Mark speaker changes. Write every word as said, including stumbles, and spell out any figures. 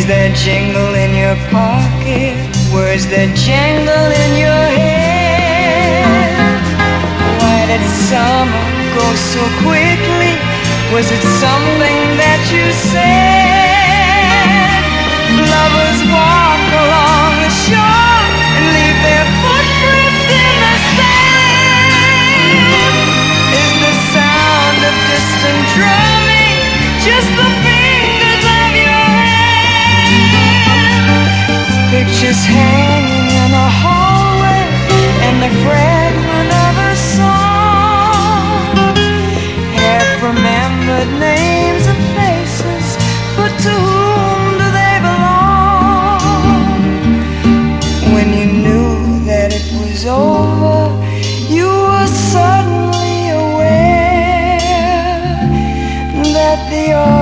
Speaker 1: Keys that jingle in your pocket, words that jangle in your head. Why did summer go so quickly? Was it something that you said? Lovers walk along the shore and leave their footprints in the sand. Is the sound of distant drumming just